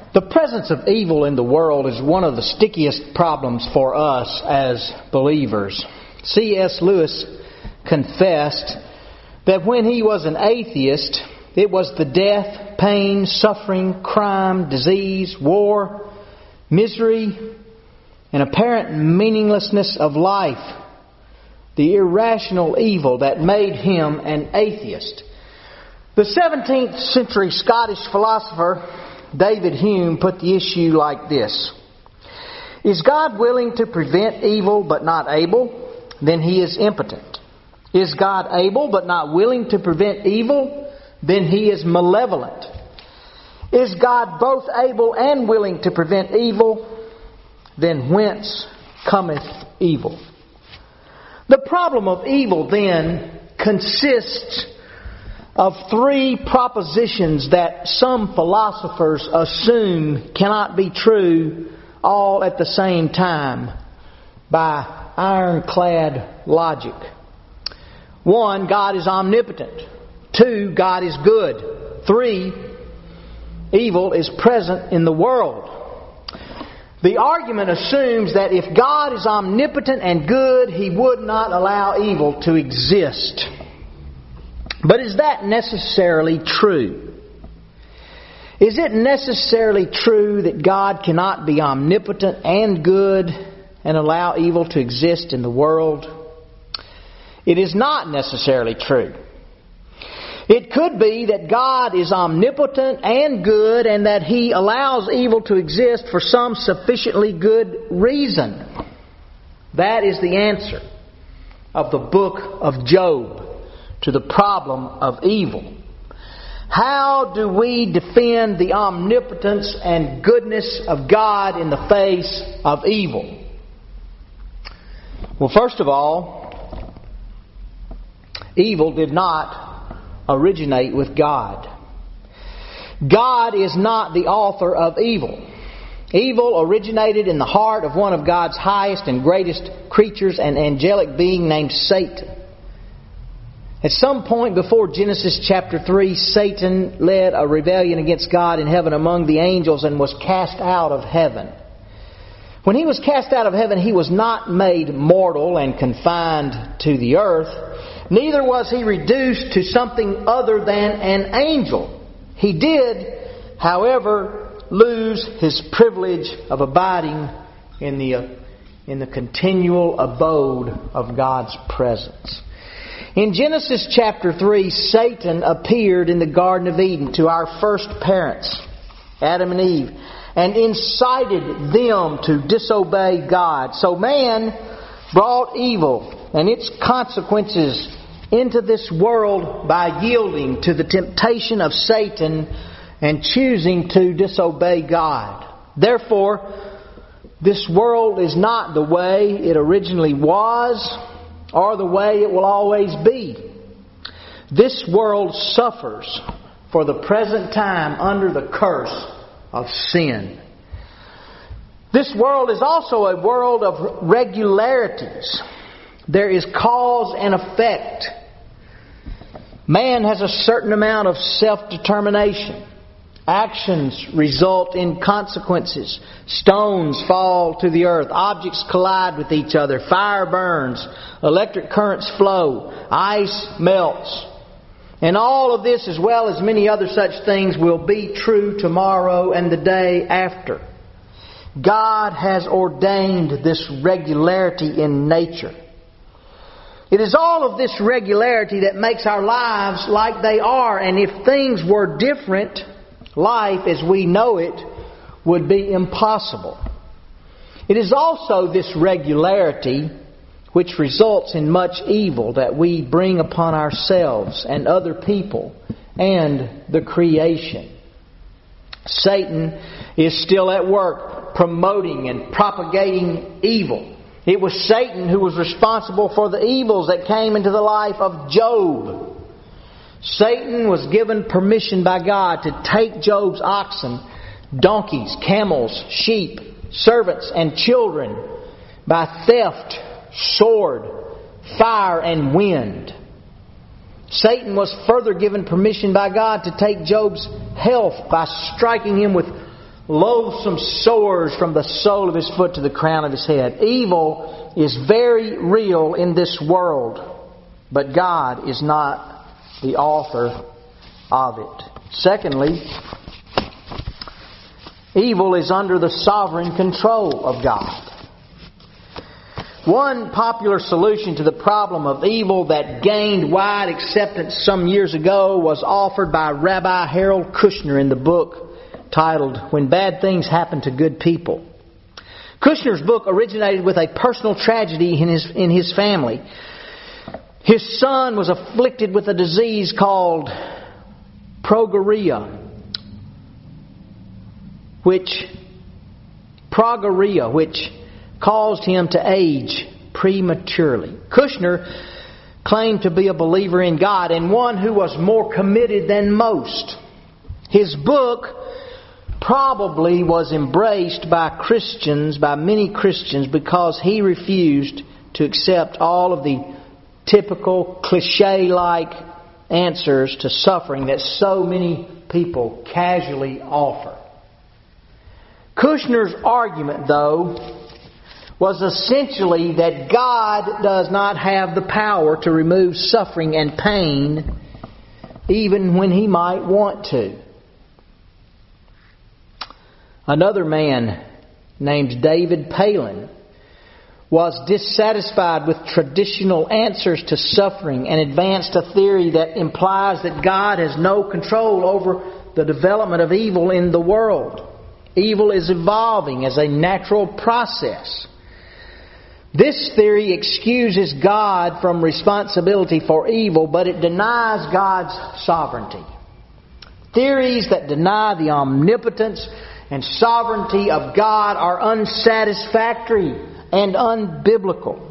The presence of evil in the world is one of the stickiest problems for us as believers. C.S. Lewis confessed that when he was an atheist, it was the death, pain, suffering, crime, disease, war, misery, and apparent meaninglessness of life, the irrational evil that made him an atheist. The 17th century Scottish philosopher David Hume put the issue like this: Is God willing to prevent evil but not able? Then He is impotent. Is God able but not willing to prevent evil? Then He is malevolent. Is God both able and willing to prevent evil? Then whence cometh evil? The problem of evil then consists of three propositions that some philosophers assume cannot be true all at the same time by ironclad logic. 1, God is omnipotent. 2, God is good. 3, evil is present in the world. The argument assumes that if God is omnipotent and good, He would not allow evil to exist. But is that necessarily true? Is it necessarily true that God cannot be omnipotent and good and allow evil to exist in the world? It is not necessarily true. It could be that God is omnipotent and good and that He allows evil to exist for some sufficiently good reason. That is the answer of the book of Job to the problem of evil. How do we defend the omnipotence and goodness of God in the face of evil? Well, first of all, evil did not originate with God. God is not the author of evil. Evil originated in the heart of one of God's highest and greatest creatures, an angelic being named Satan. At some point before Genesis chapter 3, Satan led a rebellion against God in heaven among the angels and was cast out of heaven. When he was cast out of heaven, he was not made mortal and confined to the earth. Neither was he reduced to something other than an angel. He did, however, lose his privilege of abiding in the continual abode of God's presence. In Genesis chapter 3, Satan appeared in the Garden of Eden to our first parents, Adam and Eve, and incited them to disobey God. So man brought evil and its consequences into this world by yielding to the temptation of Satan and choosing to disobey God. Therefore, this world is not the way it originally was or the way it will always be. This world suffers for the present time under the curse of sin. This world is also a world of regularities. There is cause and effect. Man has a certain amount of self-determination. Actions result in consequences. Stones fall to the earth. Objects collide with each other. Fire burns. Electric currents flow. Ice melts. And all of this, as well as many other such things, will be true tomorrow and the day after. God has ordained this regularity in nature. It is all of this regularity that makes our lives like they are. And if things were different, life as we know it would be impossible. It is also this regularity which results in much evil that we bring upon ourselves and other people and the creation. Satan is still at work promoting and propagating evil. It was Satan who was responsible for the evils that came into the life of Job. Satan was given permission by God to take Job's oxen, donkeys, camels, sheep, servants, and children by theft, sword, fire, and wind. Satan was further given permission by God to take Job's health by striking him with loathsome sores from the sole of his foot to the crown of his head. Evil is very real in this world, but God is not the author of it. Secondly, evil is under the sovereign control of God. One popular solution to the problem of evil that gained wide acceptance some years ago was offered by Rabbi Harold Kushner in the book titled When Bad Things Happen to Good People. Kushner's book originated with a personal tragedy in his family. His son was afflicted with a disease called progeria, which caused him to age prematurely. Kushner claimed to be a believer in God and one who was more committed than most. His book probably was embraced by many Christians, because he refused to accept all of the typical cliche-like answers to suffering that so many people casually offer. Kushner's argument, though, was essentially that God does not have the power to remove suffering and pain, even when He might want to. Another man named David Palin was dissatisfied with traditional answers to suffering and advanced a theory that implies that God has no control over the development of evil in the world. Evil is evolving as a natural process. This theory excuses God from responsibility for evil, but it denies God's sovereignty. Theories that deny the omnipotence and sovereignty of God are unsatisfactory and unbiblical.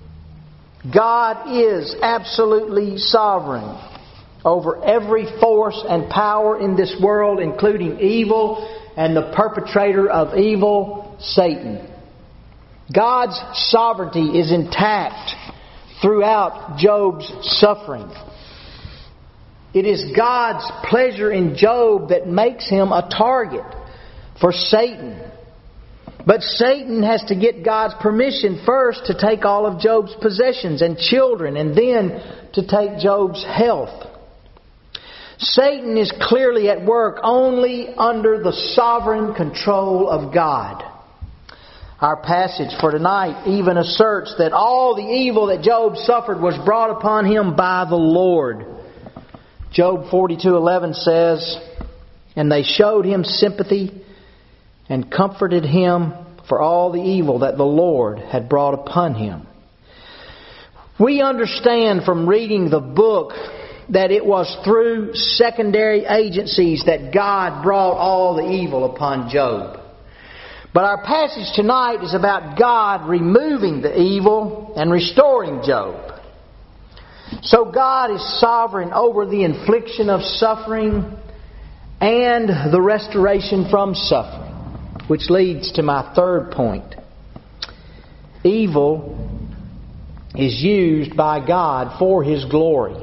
God is absolutely sovereign over every force and power in this world, including evil and the perpetrator of evil, Satan. God's sovereignty is intact throughout Job's suffering. It is God's pleasure in Job that makes him a target for Satan. But Satan has to get God's permission first to take all of Job's possessions and children, and then to take Job's health. Satan is clearly at work only under the sovereign control of God. Our passage for tonight even asserts that all the evil that Job suffered was brought upon him by the Lord. Job 42:11 says, "And they showed him sympathy and comforted him for all the evil that the Lord had brought upon him." We understand from reading the book that it was through secondary agencies that God brought all the evil upon Job. But our passage tonight is about God removing the evil and restoring Job. So God is sovereign over the infliction of suffering and the restoration from suffering, which leads to my third point. Evil is used by God for His glory.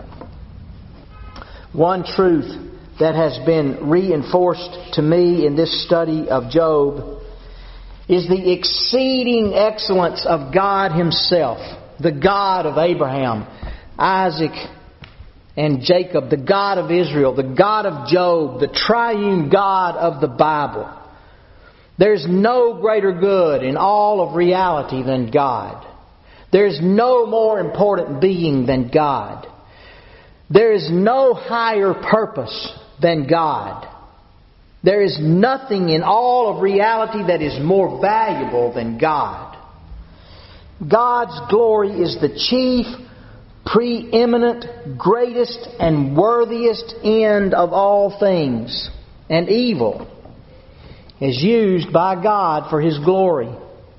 One truth that has been reinforced to me in this study of Job is the exceeding excellence of God Himself, the God of Abraham, Isaac, and Jacob, the God of Israel, the God of Job, the triune God of the Bible. There's no greater good in all of reality than God. There's no more important being than God. There is no higher purpose than God. There is nothing in all of reality that is more valuable than God. God's glory is the chief, preeminent, greatest, and worthiest end of all things. And evil is used by God for His glory.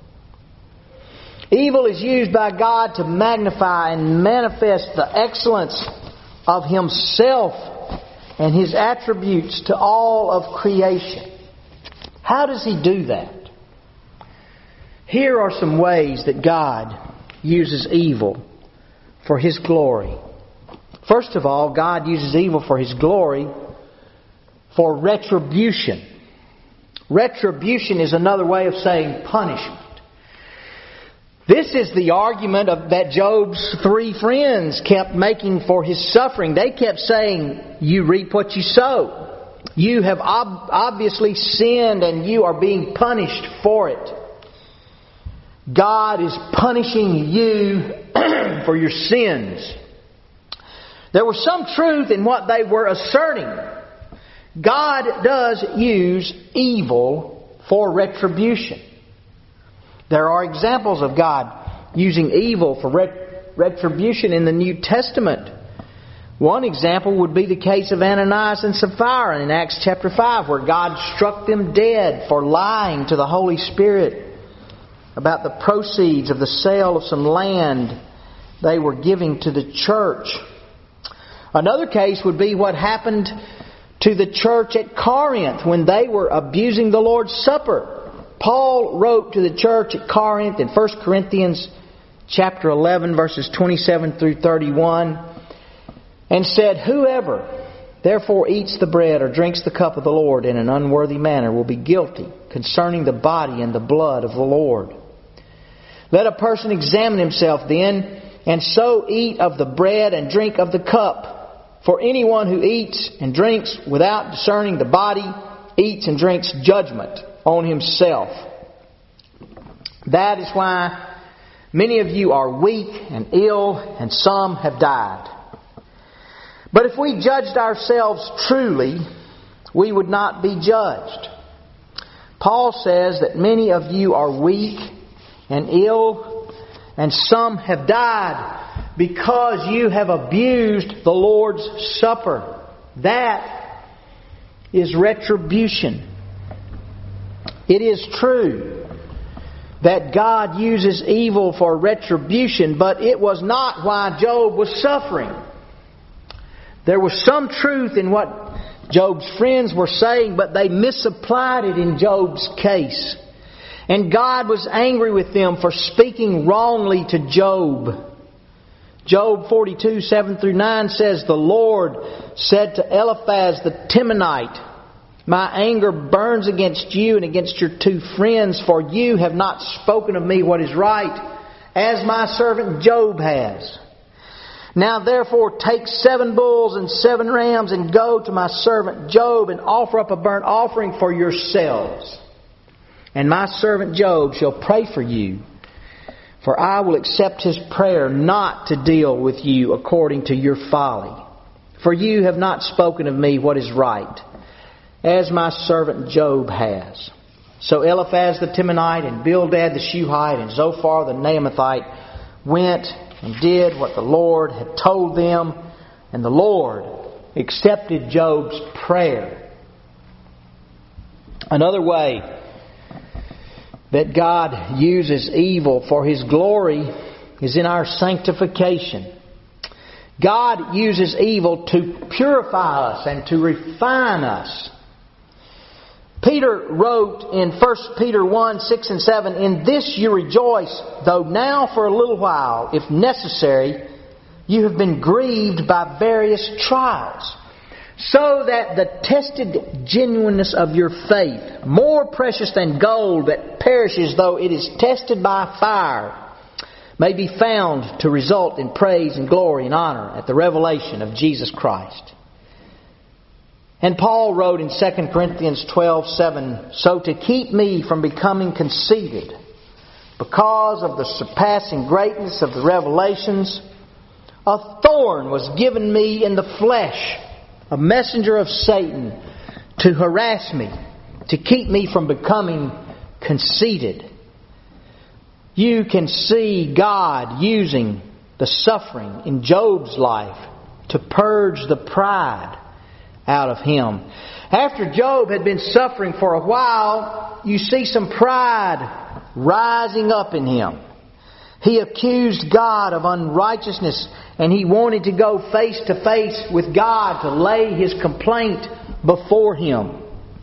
Evil is used by God to magnify and manifest the excellence of Himself and His attributes to all of creation. How does He do that? Here are some ways that God uses evil for His glory. First of all, God uses evil for His glory for retribution. Retribution is another way of saying punishment. This is the argument that Job's 3 friends kept making for his suffering. They kept saying, you reap what you sow. You have obviously sinned and you are being punished for it. God is punishing you for your sins. There was some truth in what they were asserting. God does use evil for retribution. There are examples of God using evil for retribution in the New Testament. One example would be the case of Ananias and Sapphira in Acts chapter 5, where God struck them dead for lying to the Holy Spirit about the proceeds of the sale of some land they were giving to the church. Another case would be what happened to the church at Corinth when they were abusing the Lord's Supper. Paul wrote to the church at Corinth in 1 Corinthians chapter 11 verses 27 through 31 and said, whoever therefore eats the bread or drinks the cup of the Lord in an unworthy manner will be guilty concerning the body and the blood of the Lord. Let a person examine himself then, and so eat of the bread and drink of the cup. For anyone who eats and drinks without discerning the body eats and drinks judgment on himself. That is why many of you are weak and ill, and some have died. But if we judged ourselves truly, we would not be judged. Paul says that many of you are weak and ill, and some have died because you have abused the Lord's Supper. That is retribution. It is true that God uses evil for retribution, but it was not why Job was suffering. There was some truth in what Job's friends were saying, but they misapplied it in Job's case. And God was angry with them for speaking wrongly to Job. Job 42, 7 through 9 says, the Lord said to Eliphaz the Temanite, my anger burns against you and against your 2 friends, for you have not spoken of me what is right, as my servant Job has. Now therefore take 7 bulls and 7 rams and go to my servant Job and offer up a burnt offering for yourselves. And my servant Job shall pray for you, for I will accept his prayer not to deal with you according to your folly. For you have not spoken of me what is right, as my servant Job has. So Eliphaz the Temanite and Bildad the Shuhite and Zophar the Naamathite went and did what the Lord had told them, and the Lord accepted Job's prayer. Another way that God uses evil for His glory is in our sanctification. God uses evil to purify us and to refine us. Peter wrote in 1 Peter 1, 6 and 7, in this you rejoice, though now for a little while, if necessary, you have been grieved by various trials, so that the tested genuineness of your faith, more precious than gold that perishes though it is tested by fire, may be found to result in praise and glory and honor at the revelation of Jesus Christ. And Paul wrote in 2 Corinthians 12:7, so to keep me from becoming conceited, because of the surpassing greatness of the revelations, a thorn was given me in the flesh, a messenger of Satan, to harass me, to keep me from becoming conceited. You can see God using the suffering in Job's life to purge the pride out of him. After Job had been suffering for a while, you see some pride rising up in him. He accused God of unrighteousness, and he wanted to go face to face with God to lay his complaint before Him.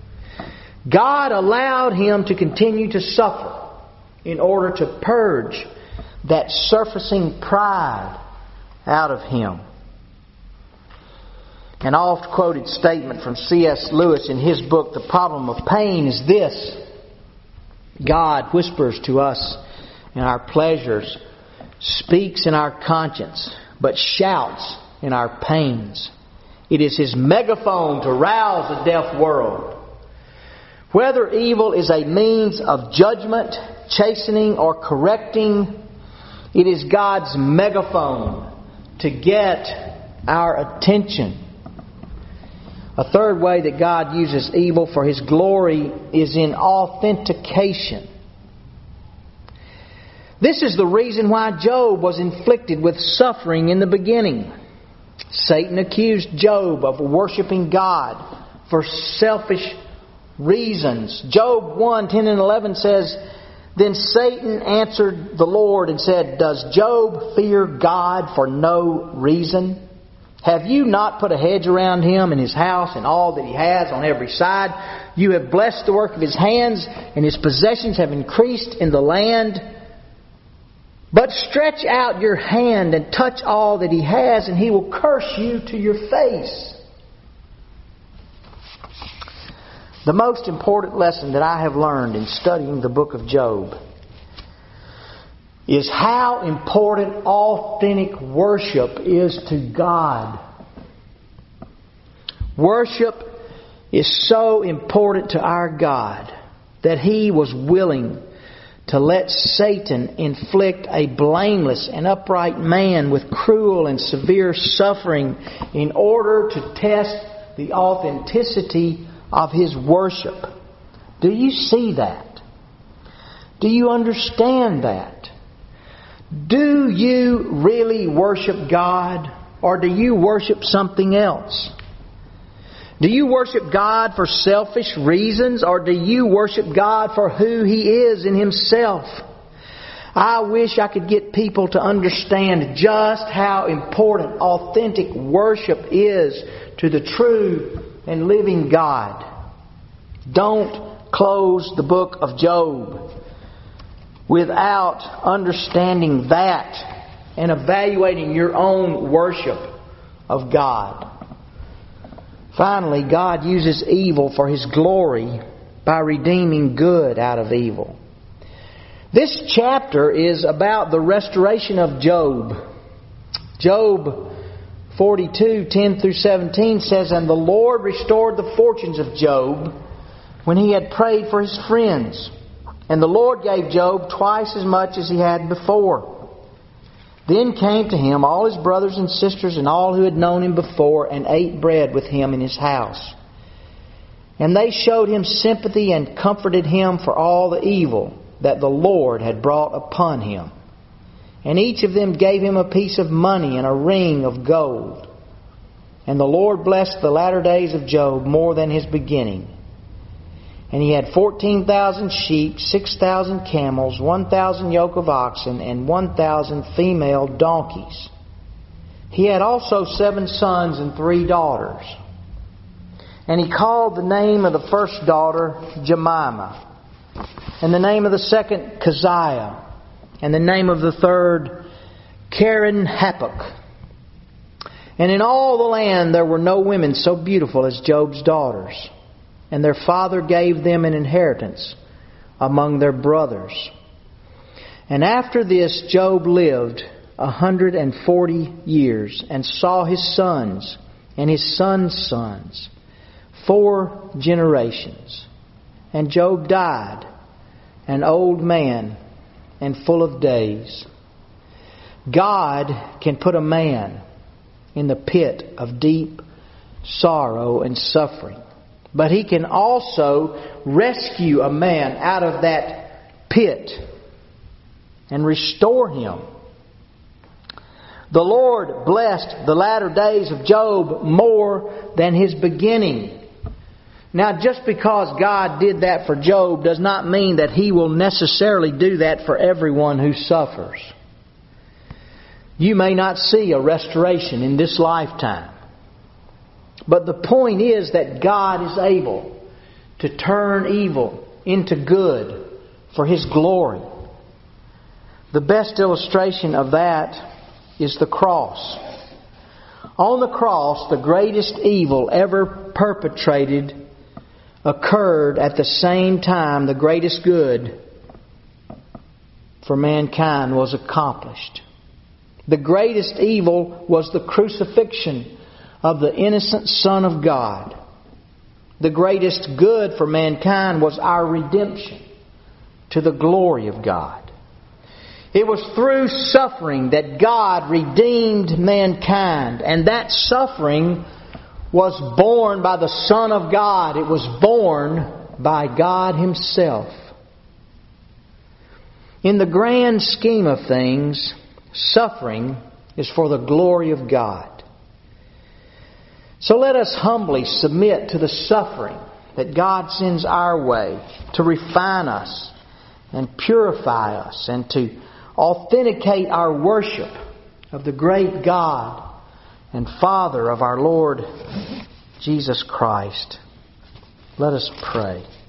God allowed him to continue to suffer in order to purge that surfacing pride out of him. An oft-quoted statement from C.S. Lewis in his book, The Problem of Pain, is this: God whispers to us in our pleasures, speaks in our conscience, but shouts in our pains. It is His megaphone to rouse a deaf world. Whether evil is a means of judgment, chastening, or correcting, it is God's megaphone to get our attention. A third way that God uses evil for His glory is in authentication. This is the reason why Job was inflicted with suffering in the beginning. Satan accused Job of worshiping God for selfish reasons. Job 1:10 and 11 says, Then Satan answered the Lord and said, Does Job fear God for no reason? Have you not put a hedge around him and his house and all that he has on every side? You have blessed the work of his hands, and his possessions have increased in the land. But stretch out your hand and touch all that he has, and he will curse you to your face. The most important lesson that I have learned in studying the book of Job is how important authentic worship is to God. Worship is so important to our God that He was willing to let Satan inflict a blameless and upright man with cruel and severe suffering in order to test the authenticity of his worship. Do you see that? Do you understand that? Do you really worship God, or do you worship something else? Do you worship God for selfish reasons, or do you worship God for who He is in Himself? I wish I could get people to understand just how important authentic worship is to the true and living God. Don't close the book of Job without understanding that and evaluating your own worship of God. Finally, God uses evil for His glory by redeeming good out of evil. This chapter is about the restoration of Job. Job 42:10 through 17 says, And the Lord restored the fortunes of Job when he had prayed for his friends. And the Lord gave Job twice as much as he had before. Then came to him all his brothers and sisters and all who had known him before, and ate bread with him in his house. And they showed him sympathy and comforted him for all the evil that the Lord had brought upon him. And each of them gave him a piece of money and a ring of gold. And the Lord blessed the latter days of Job more than his beginning. And he had 14,000 sheep, 6,000 camels, 1,000 yoke of oxen, and 1,000 female donkeys. He had also 7 sons and 3 daughters. And he called the name of the first daughter Jemimah, and the name of the second Keziah, and the name of the third Keren-Happuch. And in all the land there were no women so beautiful as Job's daughters. And their father gave them an inheritance among their brothers. And after this Job lived 140 years, and saw his sons and his sons' sons 4 generations. And Job died, an old man and full of days. God can put a man in the pit of deep sorrow and suffering. But He can also rescue a man out of that pit and restore him. The Lord blessed the latter days of Job more than his beginning. Now, just because God did that for Job does not mean that He will necessarily do that for everyone who suffers. You may not see a restoration in this lifetime. But the point is that God is able to turn evil into good for His glory. The best illustration of that is the cross. On the cross, the greatest evil ever perpetrated occurred at the same time the greatest good for mankind was accomplished. The greatest evil was the crucifixion of the innocent Son of God. The greatest good for mankind was our redemption to the glory of God. It was through suffering that God redeemed mankind, and that suffering was borne by the Son of God. It was borne by God Himself. In the grand scheme of things, suffering is for the glory of God. So let us humbly submit to the suffering that God sends our way to refine us and purify us and to authenticate our worship of the great God and Father of our Lord Jesus Christ. Let us pray.